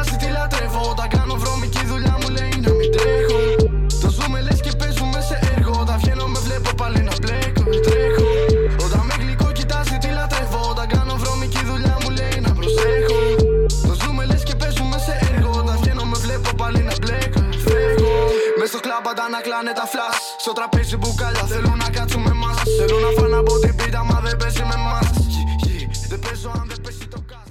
κοιτάζει τι λατρεύω. Όταν κάνω βρώμικη δουλειά μου λέει να μην τρέχω. Το ζούμε λες και παίζουμε σε έργο. Όταν βγαίνω με βλέπω πάλι να μπλέκω. Τρέχω. Όταν με γλυκό κοιτάζει τι λατρεύω. Όταν κάνω βρώμικη δουλειά μου λέει να προσέχω. Το ζούμε λες και παίζουμε σε έργο. Όταν βγαίνω με βλέπω πάλι να μπλέκω. Φεύγω. Μες στο κλαμπ να κλάνε τα φλας. Στο τραπέζι μπουκάλια θέλουν να κάτσουμε μας. Θέλουν να φάνε από την πίτα μα δεν παίζει με μας. Δεν παίζω αν δεν πέσει το κάτω.